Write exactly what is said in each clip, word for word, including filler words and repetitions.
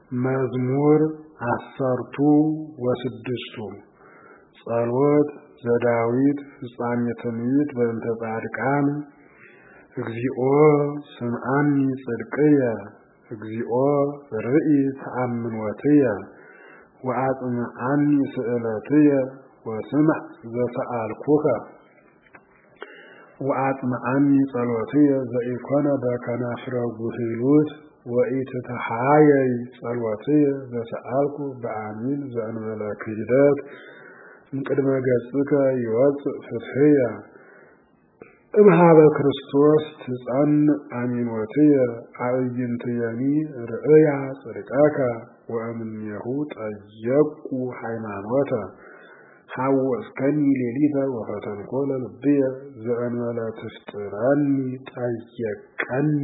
መዝሙር አሰርቱ ወስድስቱ ጸሎት ዘዳዊት ፍጻሜ ትንቢት በእንተ ጻድቃን እግዚኦ ስምዓኒ ጽድቅየ እግዚኦ ርኢ ተአምኖትየ ወአጽምዓኒ ስእለትየ ወስምዕ ዘሰአልኩከ ወአጽምዓኒ ጸሎትየ ዘኢኮነ በከናፍረ ጉሂሉት ወኢትተሃየይ ጸሎትየ ዘሰአልኩ በአሚን ዘእንበለ ክህደት እምቅድመ ገጽከ ይወፅእ ፍትሕየ እምኀበ ክርስቶስ ትጸንዕ አሚኖትየ አዕይንትየኒ ርእያ ጽድቀከ ወእምኔሁ ጠየቁ ሃይማኖተ ሐወስከኒ ሌሊተ ወፈተንኮለ ልብየ ዘእንበለ ትፍጥረኒ ጠየቀኒ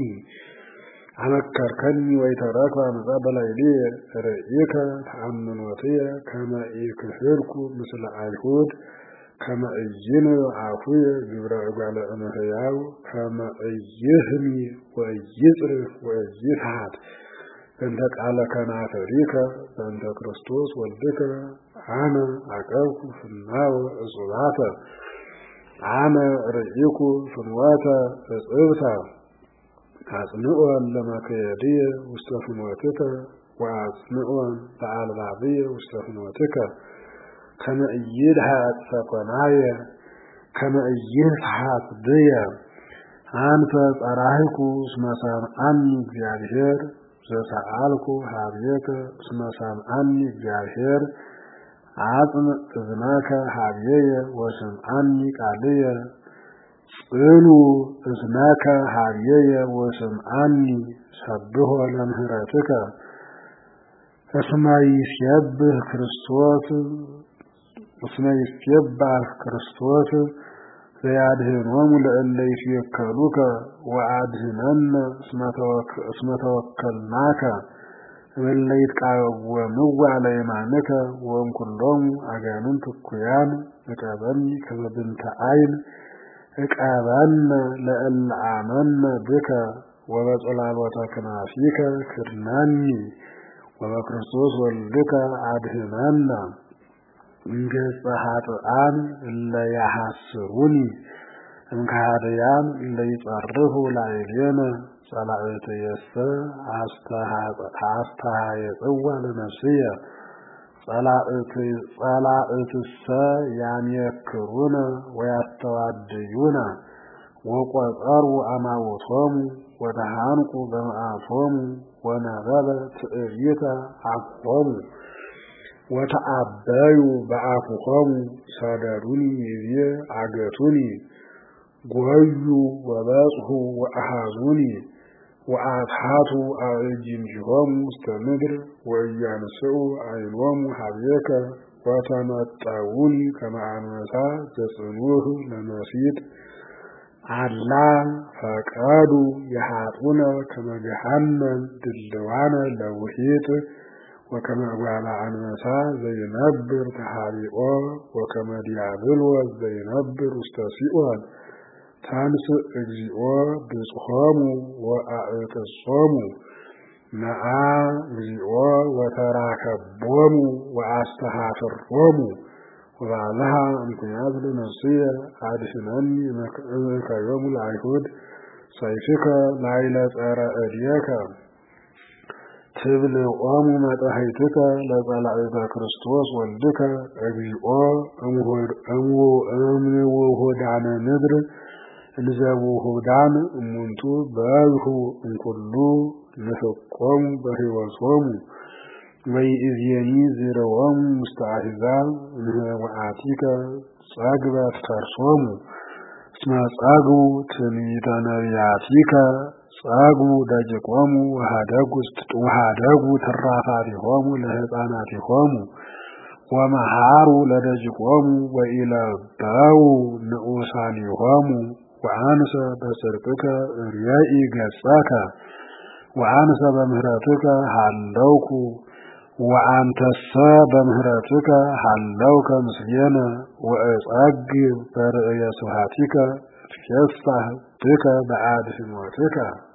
አመከርከኒ ወይተረክበ አመፃ በላዕሌየ ርኢከ ተአምኖትየ ከመ ኢክህልኩ ምስለ አይሁድ ከመ ኢይንብ አፉየ ግብረ እጓለ እመሕያው ከመ ኢይህሚ ወኢይጽርፍ ወኢይትሐት በእንተ ቃለ ከናፍሪከ በእንተ ክርስቶስ ወልድከ አነ አቀብኩ ፍናወ እጹባተ አነ ርኢኩ ፍኖተ እጽብተ አጽንዖን ለመክየድየ ውስተ ፍኖትከ ወአጽንዖን ለአልባብየ ውስተ ፍኖትከ ከመ ኢይድሐት ሰኮናየ ከመ ኢይትሐት ብየ አንተ ጸራሂኩ እስመ ሰምዓኒ እግዚአብሔር ዘሰአልኩ ኀቤከ እስመ ሰምዓኒ እግዚአብሔር አጽምዕ እዝነከ ኀቤየ ወስምዓኒ ቃልየ ጽኑ እዝነከ ኀቤየ ወስምዓኒ ሰብሖ ለምህረትከ እስመ ይሴብሕ ክርስቶስ እስመ ይሴብሕ ክርስቶስ ዘያድኅኖሙ ለእለ ይትወከሉከ ወአድኅነነ እስመ ተወከልናከ እምእለ ይትቃወምዋ ለየማንከ ወእምኩሎሙ አጋንንት እኩያን ዕቀበኒ ከመ ብንተ ዓይን ዕቀበነ ለእለ አመነ ብከ ወበጽላሎተ ክናፊከ ክድነኒ ወበክርስቶስ ወልድከ አድኅነነ እምገጸ ኃጥኣን እለ ያሐስሩኒ እምከሃድያን እለ ይጸርፉ ላዕሌነ ጸላእትየሰ አስተሃየጽዋ ለነፍስየ ጸላእትሰ ያሜክሩነ ወያስተዋድዩነ ወቈጸሩ አማውቶሙ ወተሃንቁ በመዓቶሙ ወነበበ ትዕቢተ አፍሆሙ ወተአበዩ በአፍሆሙ ሰደዱኒ ይቤ አገቱኒ ጐዩ ወበጽሑ ወአሃዙኒ ወአትሐቱ አዕይንቲሆሙ ውስተ ምድር ወኢያንስኡ ዓይኖሙ ኀቤከ ወተመጠውኒ ከመ አንበሳ ዘጽኑዕ ለመሲጥ አላ ፈቀዱ የኀጡነ ከመ ገሃነም ድልዋነ ለውሒጥ ወከመ እጓለ አንበሳ ዘይነብር ተሃቢኦ ወከመ ዲያብሎስ ዘይነብር ውስተ ሲኦል ታንሥእ እግዚኦ ብጽሖሙ ወአዕቅጾሙ ነአ እግዚኦ ወተራከቦሙ ወአስተኀፍሮሙ ወባልሐ እምኩናት ለነፍስየ አድኅነኒ እምከዮሙ ለአይሁድ ሰይፍከ ላዕለ ጸረ እዴከ ትብልዖሙ መጥሐይትከ ለጸላእተ ክርስቶስ ወልድከ እግዚኦ እምውሑዳነ ምድር እንዘውሑዳን እሙንቱ በልሑ እምኩሉ ንፍቆሙ በሕይወቶሙ ወይእዜኒ ዝርዎሙ ውስተ አሕዛብ እምኅወአቲከ ጸግበት ከርሶሙ እስመ ጸግቡ ትንቢተ ነቢያቲከ ጸግቡ ደቂቆሙ ወኀደጉ ትራፋቲሆሙ ለሕፃናቲሆሙ ወመሃሩ ለደቂቆሙ ወኢለበው ንዑሳኒሆሙ ወአንሰ በጽድቅከ ርእይ ገጸከ ወአንሰ በምህረትከ ሀለውኩ ወአንተሰ በምህረትከ ሀለውከ ምስሌነ ወእጸግብ በርእየ ስብሐቲከ ትፌሳህ ብከ በአድኅኖትከ